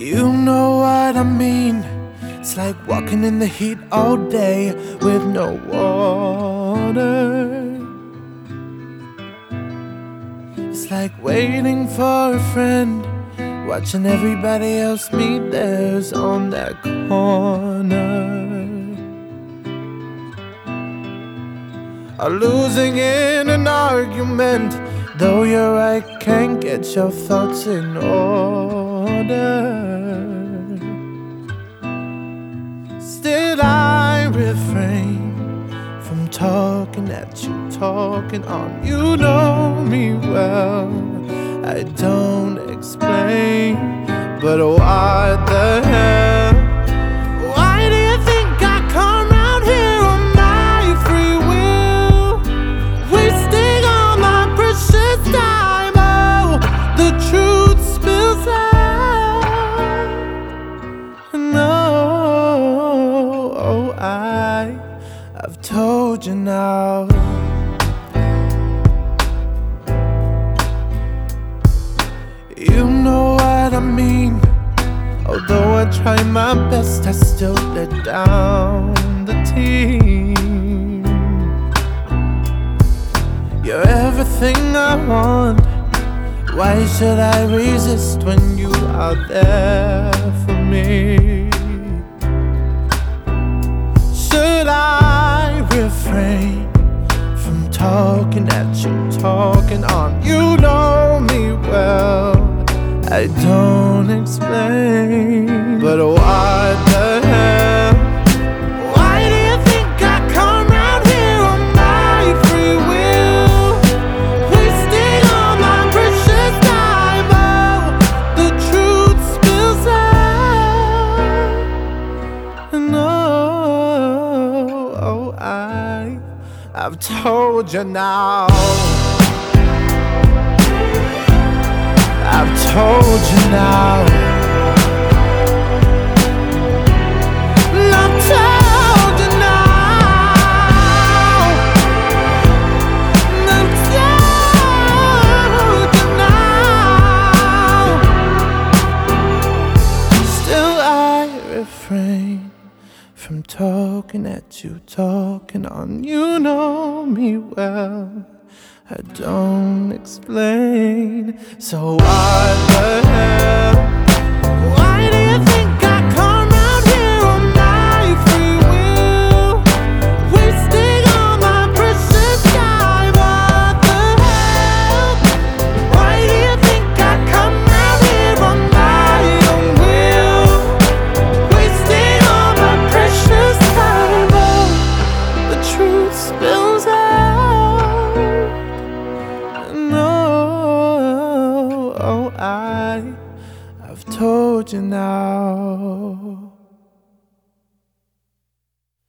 You know what I mean. It's like walking in the heat all day with no water. It's like waiting for a friend, watching everybody else meet theirs on that corner. Or losing in an argument, though you're right, can't get your thoughts in order. Still I refrain from talking at you, talking on. You know me well, I don't explain, but what the hell? Why do you think I come round here on my free will, wasting all my precious time? Oh, the truth spills out. No, oh, I've told you now. You know what I mean. Although I try my best, I still let down the team. You're everything I want. Why should I resist when you are there for me? Should I refrain from talking at you, talking on? You know me well, I don't explain, but what the hell? Why do you think I come round here on my free will, wasting all my precious time? Oh, the truth spills out. No, oh, I've told you now. I've told you now. I've told you now. I've told you now. Still I refrain from talking at you, talking on. You know me well, I don't explain. So what the hell? Why do you think I come round here on my free will, wasting all my precious time? What the hell? Why do you think I come round here on my own will, wasting all my precious time? Oh, the truth spills out. I've told you now.